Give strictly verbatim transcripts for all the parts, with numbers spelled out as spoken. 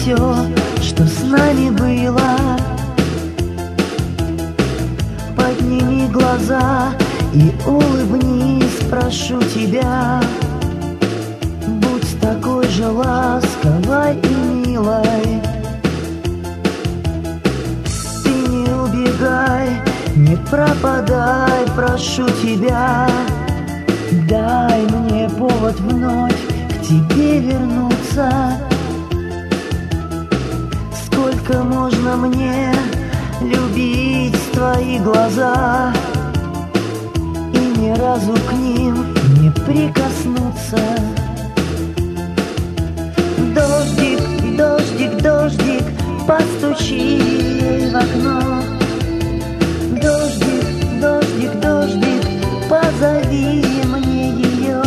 все, что с нами было. Подними глаза и улыбнись, прошу тебя. Будь такой же ласковой и милой. Ты не убегай, не пропадай, прошу тебя. Дай мне повод вновь к тебе вернуться. Сколько можно мне любить твои глаза и ни разу к ним не прикоснуться? Дождик, дождик, дождик, постучи ей в окно. Дождик, дождик, дождик, позови мне ее.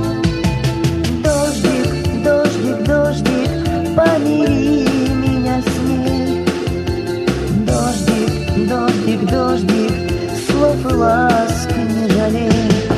Дождик, дождик, дождик, помири меня с ней. Дождик, дождик, дождик, слов и ласк не жалей.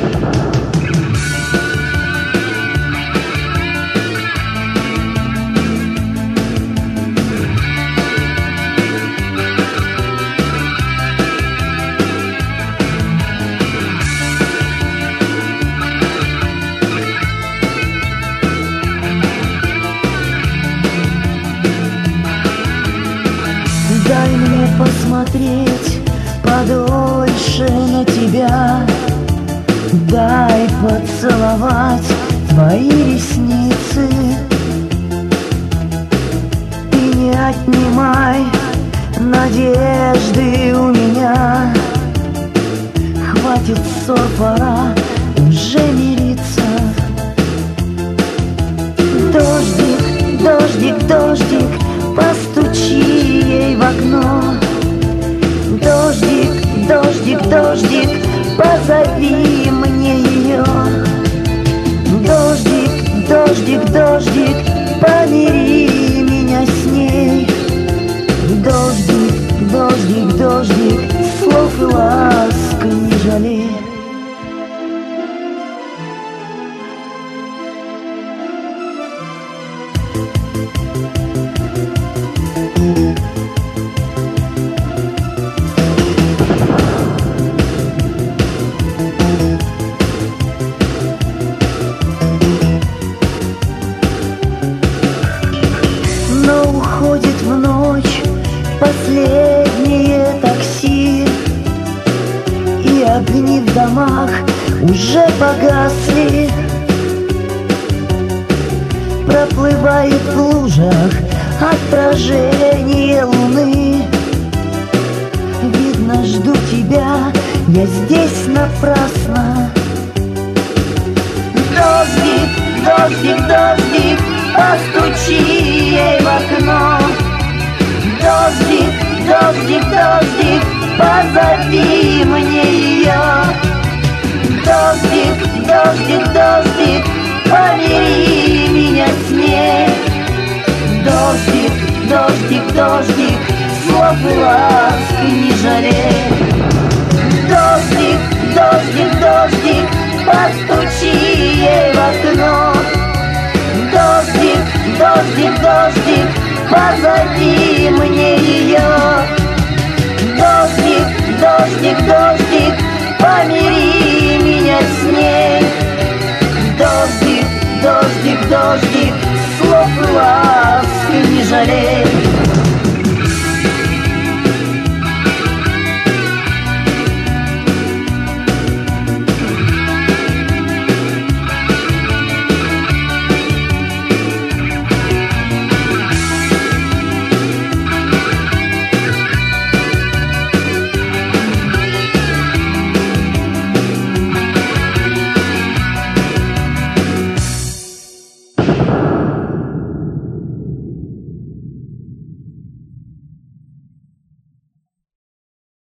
Дай мне посмотреть подольше на тебя. Дай поцеловать твои ресницы. И не отнимай надежды у меня. Хватит ссор, пора уже мириться. Дождик, дождик, дождик, постучи ей в окно. Дождик, дождик, дождик, позови мне ее. Дождик, дождик, дождик, помири меня с ней. Дождик, дождик, дождик, слов и ласк не жалей. Но уходит в ночь последнее такси, и огни в домах уже погасли. Проплывает в лужах отражение луны. Видно, жду тебя, я здесь напрасно. Дождик, дождик, дождик, постучи ей в окно. Дождик, дождик, дождик, позови мне ее. Дождик, дождик, дождик, помири меня с ней. Дождик, дождик, дождик, слов и ласк не жалей. Дождик, дождик, дождик, постучи ей в окно. Дождик, дождик, дождик, позови мне ее. Дождик, дождик, дождик, помири меня с ней. Дождик, дождик, дождик, слов и ласк не жалей.